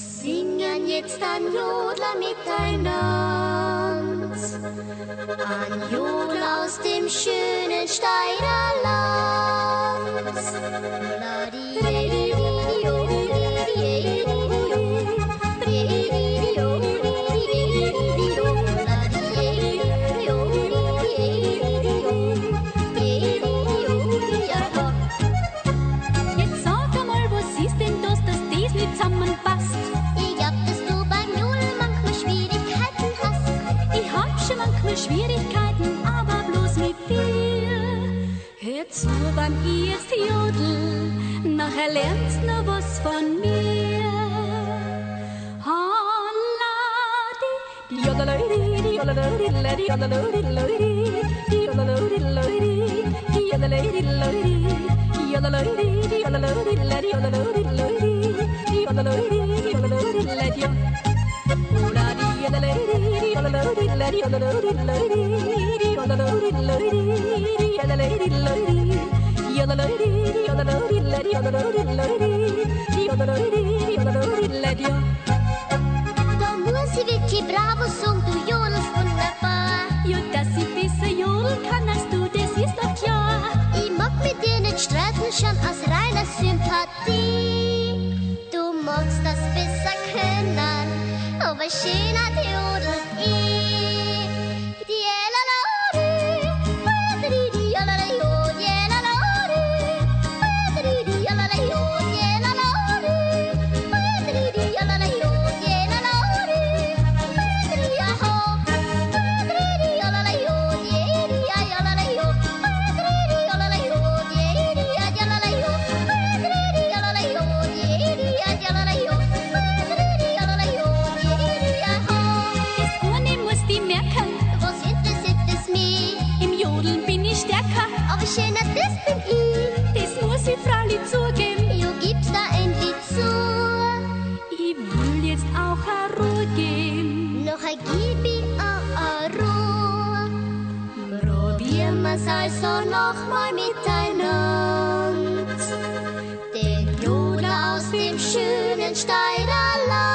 Singen jetzt ein Jodler miteinander, ein Jodler aus dem schönen Steinerland. Jetzt sag einmal, was ist denn das, dass dies nicht zusammenpasst? Ich glaub, dass du beim Jodeln manchmal Schwierigkeiten hast. Ich hab schon manchmal Schwierigkeiten, aber bloß mit dir. Hör zu, wann ich jetzt jodel, nachher lernst du noch was von mir. Holladi, die jodelodi, die jodelodi, die jodelodi, die jodelodi, die jodelodi, die jodelodi, die jodelodi, die jodelodi, die jodelodi, die jodelodi, die Da muss ich wirklich bravo sagen, du jodelst wunderbar. Ja, dass ich besser jodeln kann als du, das ist doch klar. Ich mag mit dir nicht streiten, schon aus reiner Sympathie. Du magst das besser können, aber schöner jodelt ich. Die Das eine musst du merken, was interessiert es mich? im Jodeln bin ich stärker. Aber schöner, das bin ich. Das muss ich freilich zugeben. Jo, gib's da endlich zu. Ich will jetzt auch eine Ruhe geben. Noch ein gib ich a Ruhe. Probieren wir's also nochmal miteinander. Den Jodler aus dem schönen Steinerland.